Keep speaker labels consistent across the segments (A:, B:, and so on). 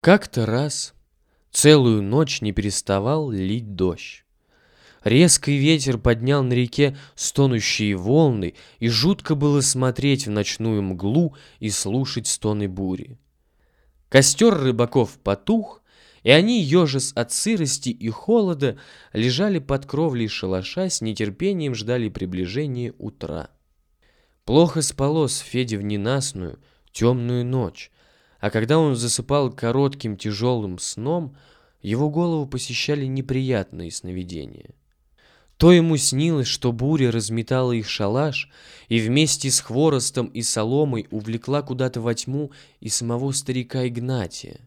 A: Как-то раз целую ночь не переставал лить дождь. Резкий ветер поднял на реке стонущие волны, и жутко было смотреть в ночную мглу и слушать стоны бури. Костер рыбаков потух, и они, ежась от сырости и холода, лежали под кровлей шалаша, с нетерпением ждали приближения утра. Плохо спалось Феде в ненастную, темную ночь, а когда он засыпал коротким тяжелым сном, его голову посещали неприятные сновидения. То ему снилось, что буря разметала их шалаш и вместе с хворостом и соломой увлекла куда-то во тьму и самого старика Игнатия.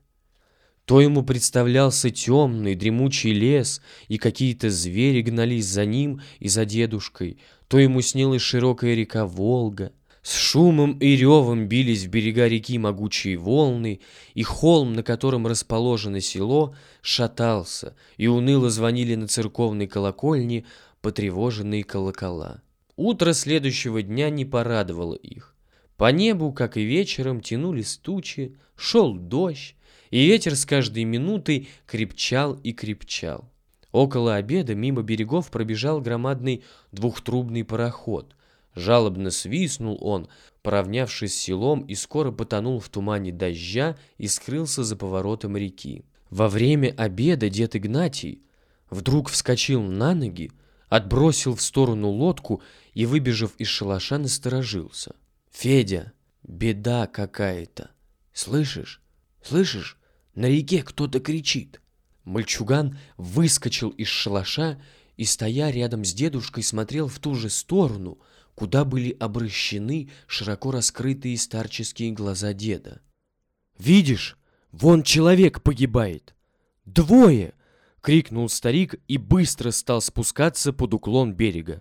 A: То ему представлялся темный, дремучий лес, и какие-то звери гнались за ним и за дедушкой. То ему снилась широкая река Волга. С шумом и ревом бились в берега реки могучие волны, и холм, на котором расположено село, шатался, и уныло звонили на церковной колокольне потревоженные колокола. Утро следующего дня не порадовало их. По небу, как и вечером, тянулись тучи, шел дождь, и ветер с каждой минутой крепчал и крепчал. Около обеда мимо берегов пробежал громадный двухтрубный пароход. Жалобно свистнул он, поравнявшись с селом, и скоро потонул в тумане дождя и скрылся за поворотом реки. Во время обеда дед Игнатий вдруг вскочил на ноги, отбросил в сторону лодку и, выбежав из шалаша, насторожился. «Федя, беда какая-то! Слышишь? Слышишь? На реке кто-то кричит!» Мальчуган выскочил из шалаша и, стоя рядом с дедушкой, смотрел в ту же сторону, куда были обращены широко раскрытые старческие глаза деда. «Видишь, вон человек погибает! Двое!» — крикнул старик и быстро стал спускаться под уклон берега.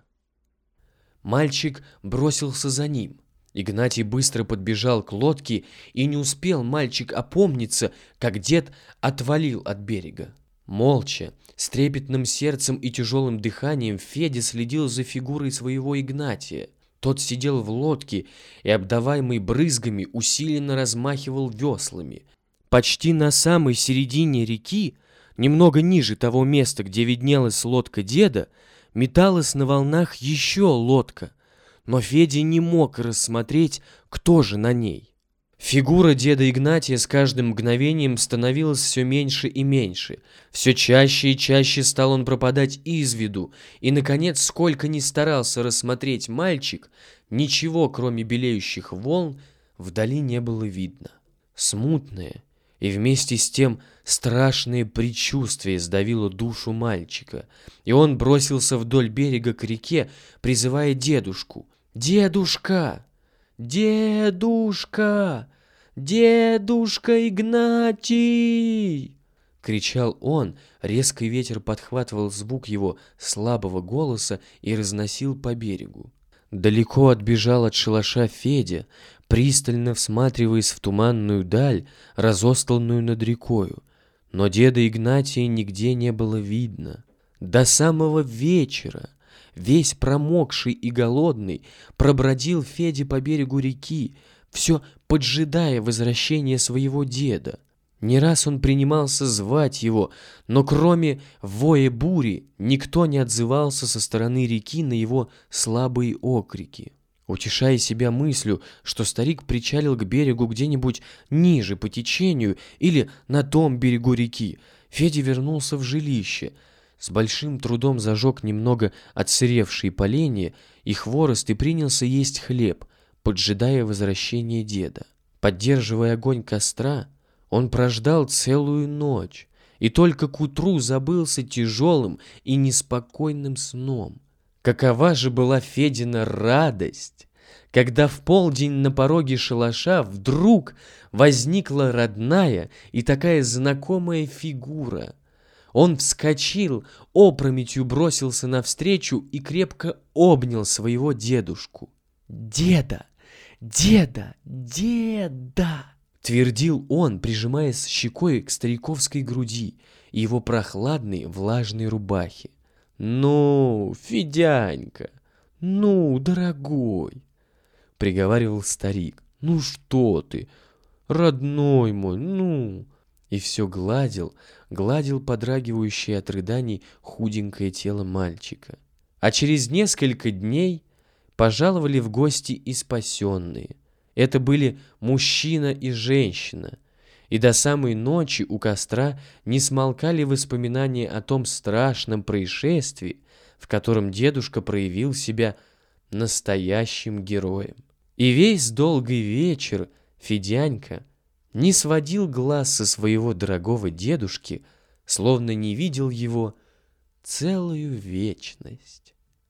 A: Мальчик бросился за ним. Игнатий быстро подбежал к лодке, и не успел мальчик опомниться, как дед отвалил от берега. Молча, с трепетным сердцем и тяжелым дыханием Федя следил за фигурой своего Игнатия. Тот сидел в лодке и, обдаваемый брызгами, усиленно размахивал веслами. Почти на самой середине реки, немного ниже того места, где виднелась лодка деда, металась на волнах еще лодка, но Федя не мог рассмотреть, кто же на ней. Фигура деда Игнатия с каждым мгновением становилась все меньше и меньше. Все чаще и чаще стал он пропадать из виду, и, наконец, сколько ни старался рассмотреть мальчик, ничего, кроме белеющих волн, вдали не было видно. Смутное и вместе с тем страшное предчувствие сдавило душу мальчика, и он бросился вдоль берега к реке, призывая дедушку. «Дедушка! Дедушка! Дедушка Игнатий!» — кричал он. Резкий ветер подхватывал звук его слабого голоса и разносил по берегу. Далеко отбежал от шалаша Федя, пристально всматриваясь в туманную даль, разостланную над рекою. Но деда Игнатия нигде не было видно. До самого вечера, весь промокший и голодный, пробродил Федя по берегу реки, все поджидая возвращения своего деда. Не раз он принимался звать его, но кроме воя бури никто не отзывался со стороны реки на его слабые окрики. Утешая себя мыслью, что старик причалил к берегу где-нибудь ниже по течению или на том берегу реки, Федя вернулся в жилище, с большим трудом зажег немного отсыревшие поленья и хворост и принялся есть хлеб, поджидая возвращения деда. Поддерживая огонь костра, он прождал целую ночь и только к утру забылся тяжелым и неспокойным сном. Какова же была Федина радость, когда в полдень на пороге шалаша вдруг возникла родная и такая знакомая фигура. Он вскочил, опрометью бросился навстречу и крепко обнял своего дедушку. «Деда! Деда! Деда!» — твердил он, прижимаясь щекой к стариковской груди и его прохладной влажной рубахе. «Ну, Федянька, ну, дорогой!» — приговаривал старик. «Ну что ты, родной мой, ну!» и все гладил подрагивающее от рыданий худенькое тело мальчика. А через несколько дней пожаловали в гости и спасенные. Это были мужчина и женщина, и до самой ночи у костра не смолкали воспоминания о том страшном происшествии, в котором дедушка проявил себя настоящим героем. И весь долгий вечер Федянька не сводил глаз со своего дорогого дедушки, словно не видел его целую вечность.